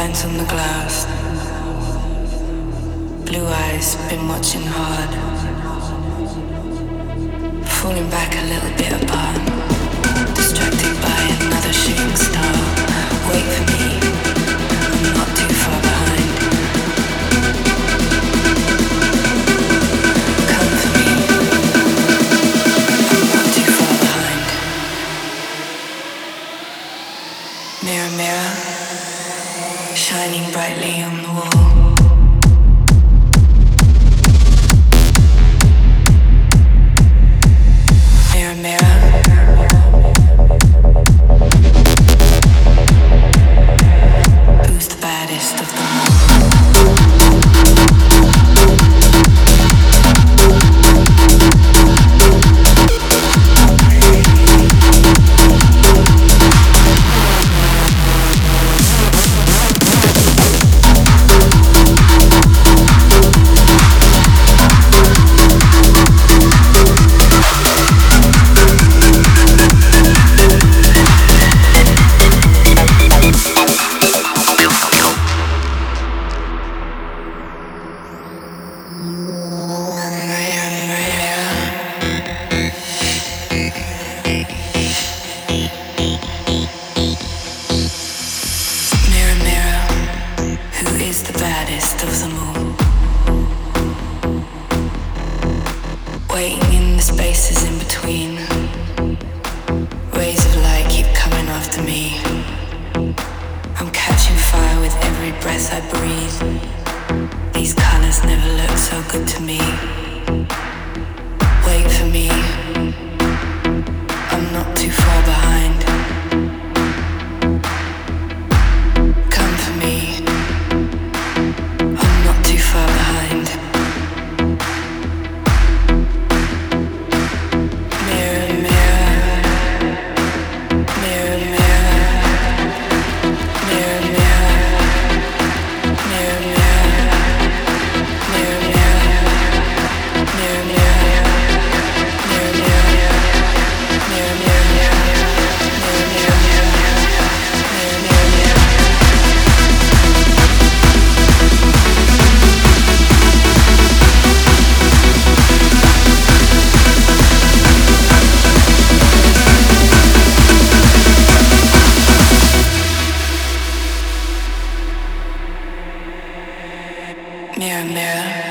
lines on the glass. Blue eyes, been watching hard. Falling back a little bit apart. Distracted by another shooting star. Wait for me, I'm not too far behind. Come for me, I'm not too far behind. Mirror, mirror, shining brightly on the wall. Waiting in the spaces in between. Rays of light keep coming after me. I'm catching fire with every breath I breathe. These colors never look so good to me. Wait for me, I'm not too far behind. Come for me, I'm not too far behind. Mirror, mirror.